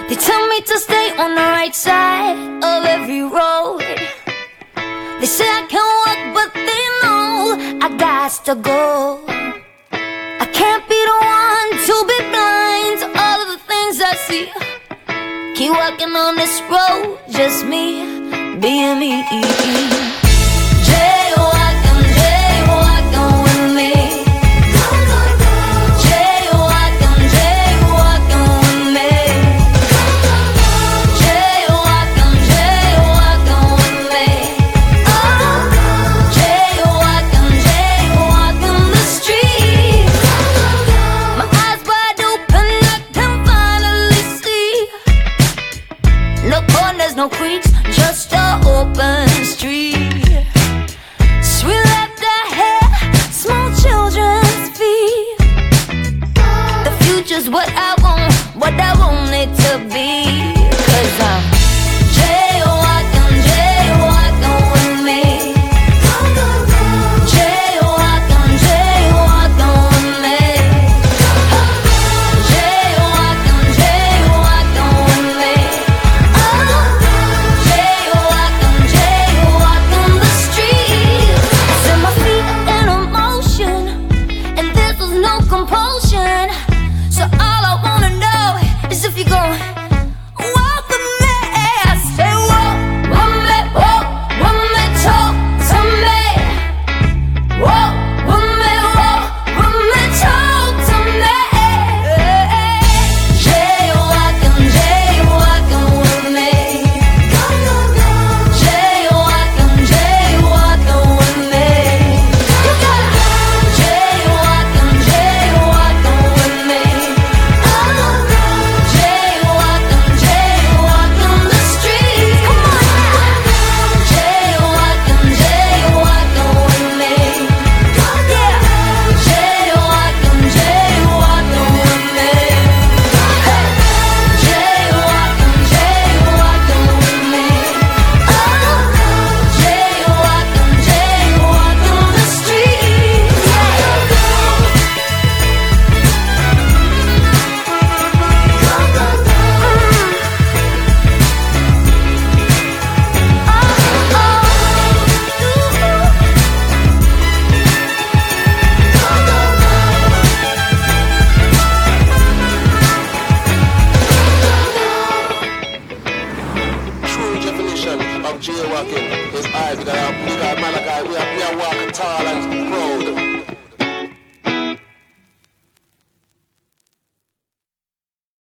They tell me to stay on the right side of every road. They say I can walk, but they know I got to go. I can't be the one to be blind to all of the things I see. Keep walking on this road, just me, being me. Jaywalking, jaywalking with me. Jaywalking, jaywalking with me. Jaywalking, jaywalking with me. Oh, jaywalking, jaywalking the street. My eyes wide open, I can finally see. No corners, no creeks, just an open street. Sweet laughter, hair, small children's feet. The future's what I want it to be. 'Cause I'm jaywalking, jaywalking with me. Jaywalking, jaywalking with me. Jaywalking, jaywalking with me. Oh, jaywalking, jaywalking the street. I set my feet in motion, and this was no compulsion. So all I wanna know is if you're going walk with me. I say walk with me, talk to me. Walk with me, talk to me. Jaywalking, jaywalking with me. Jaywalking, jaywalking with me. You got jaywalking, jaywalking with me. Oh, jaywalking, jaywalking the street. Come on now. Jaywalking, jaywalking with me. Yeah. Jaywalking, jaywalking with me. Hey. Jaywalking, jaywalking with me. Oh, jaywalking, jaywalking the street. Yeah. True definition of jaywalking is I, because we are man, we are walking tall and